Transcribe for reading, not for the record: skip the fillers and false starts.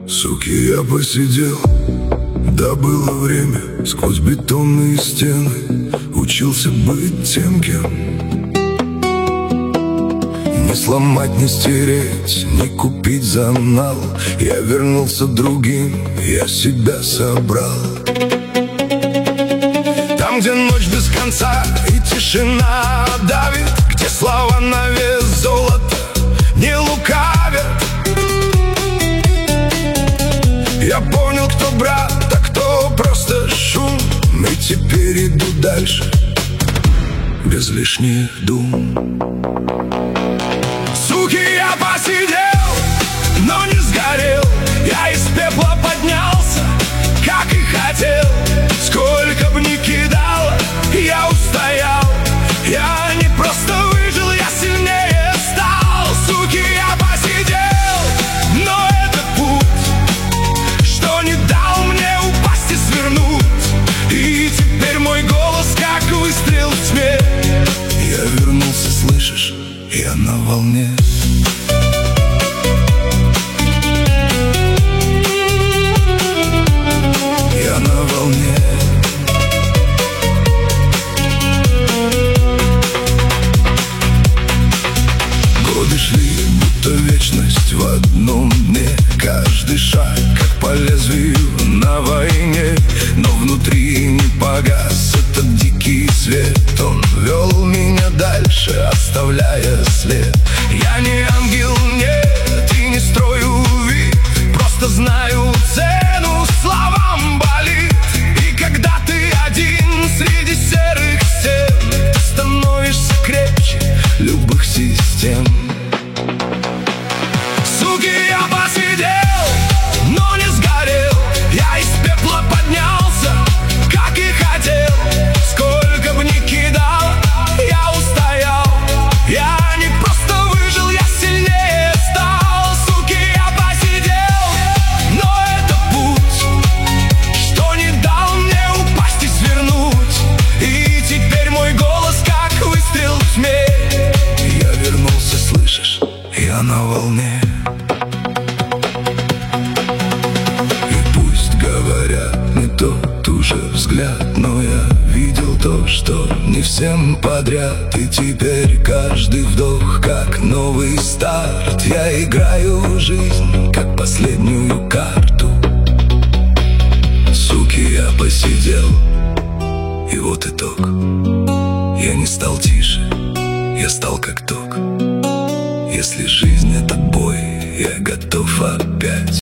Суки, я посидел, да было время. Сквозь бетонные стены учился быть тем, кем. Не сломать, не стереть, не купить за нал. Я вернулся другим, я себя собрал. Там, где ночь без конца и тишина давит, где слова на вес золота не лукавят. Я понял, кто брат, а кто просто шум. И теперь иду дальше, без лишних дум. Суки, я посидел, но не сгорел. Я из пепла поднялся, как и хотел. Сколько б ни кидало, я устоял. Я не просто выжил, я сильнее стал. Суки, я посидел, но это путь, что не дал мне упасть и свернуть. И теперь мой голос, как выстрел в тьме. Я вернулся, слышишь, я на волне. Я на волне. Годы шли, будто вечность в одном дне. Каждый шаг, как по лезвию на войне. Но внутри не погас этот дикий свет. Он вел меня дальше, оставляя след. Я не ангел, нет, и не строю вид. Просто знаю цену словам болит. И когда ты один среди серых стен, ты становишься крепче любых систем. Суки, я посидел, но не сгорел. Я из пепла поднялся, как и хотел. Сколько бы ни кидал, я устоял. Я не просто выжил, я сильнее стал. Суки, я посидел, но это путь, что не дал мне упасть и свернуть. И теперь мой голос, как выстрел в тьме. Я вернулся, слышишь, я на волне. Не тот уже взгляд, но я видел то, что не всем подряд. И теперь каждый вдох как новый старт. Я играю жизнь как последнюю карту. Суки, я посидел, и вот итог. Я не стал тише, я стал как ток. Если жизнь это бой, я готов опять.